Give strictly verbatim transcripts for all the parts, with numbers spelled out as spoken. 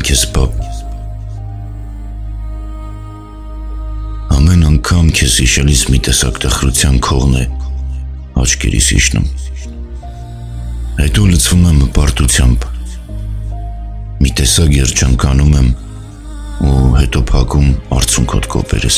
քեզ, պապ։ Ամեն անգամ քեզ հիշելիս մի տեսակ տխրության քողն է աչքերիս իջնում։ Հետո լցվում եմ հպարտությամբ։ Մի տեսակ երջանկանում եմ ու հետո փակում արցունքոտ կոպերս։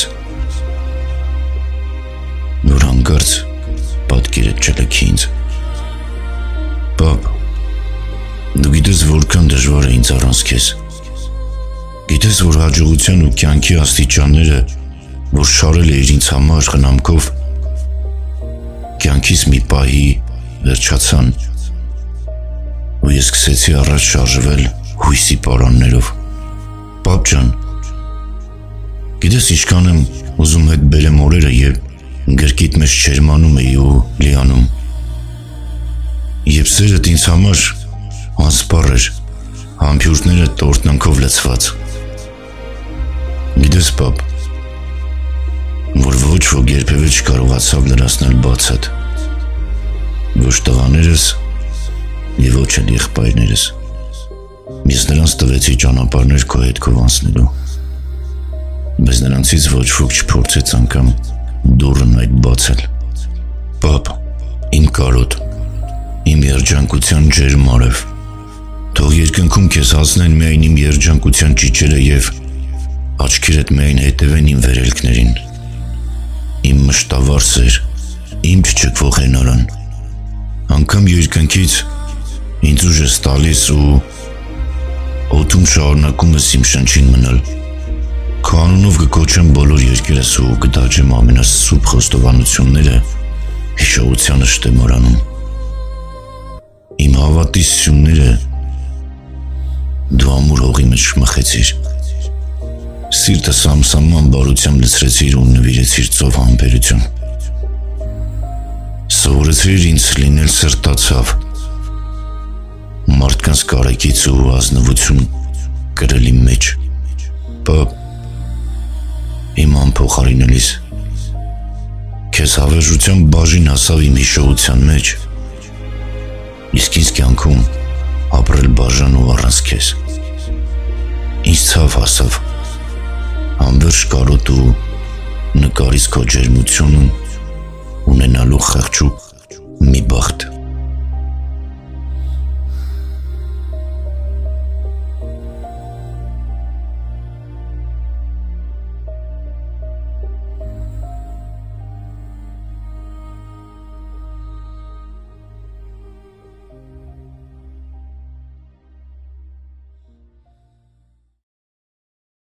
Որ հանկարծ պատկերդ չլքի ինձ։ Պապ, դու գիտես որքան դժվար է ինձ առանց քեզ։ Գիտես, որ հաջողության ու կյանքի աստիճանները, որ շարել էիր ինձ համար խնամքով, կյանքիս մի պահի վերջացան ու ես սկսեցի առաջ շարժվել հույսի պարաններով։ Պապ ջան, գիտես ինչքան եմ ուզում հետ բերեմ օրերը, երբ գրկիտ մեջ չերմանում էի ու լիանում, երբ սերդ ինձ համար անսպառ էր, համբյուրները տորտնանքով լցված։ Գիտես, պապ, որ ոչ ոք երբևէ չկարողացավ լրացնել բացատ, ոչ տղաներս և ոչ էլ եղբայրներս։ Ես նրանց տվեցի ճանապարհներ քո հետքով անցնելու, բայց նրանցից ոչ ոք չփորձեց անգամ դուռն այդ բացել։ Պապ, իմ կարոտ, իմ երջանկության ջերմ արև, թող երկնքում քեզ հասնեն միայն իմ երջանկության ճիչերը և աչքերդ միայն հետևեն իմ վերելքներին։ Իմ մշտավար սեր, իմ չչքվող հենարան, անգամ երկնքից ինձ ուժ ես տալիս ու օդում շարունակում ես իմ շնչին մնալ։ Քո անունով կկոչեմ բոլոր երկերս ու կդաջեմ ամենասուրբ խոստովանությունները հիշողությանը շտեմարանում։ Իմ հավատի սյունները դու ամուր հողի մեջ շմխեցիր, սիրտս ամսաման բարությամբ լցրեցիր ու նվիրեցիր ծով համբերություն։ Սովորեցրիր ինձ լինել սրտացավ, մարդկանց կարեկից ու ազնվություն կրել իմ մեջ։ Պապ, իմ անփոխարինելիս, քեզ հավերժության բաժին հասավ իմ հիշողության մեջ, իսկ ինձ կյանքում ապրել բաժան ու առանց քեզ։ Ինձ ցավ հասավ, անվերջ կարոտ ու նկարից քո ջերմությունն ունենալու խղճուկ մի բախտ։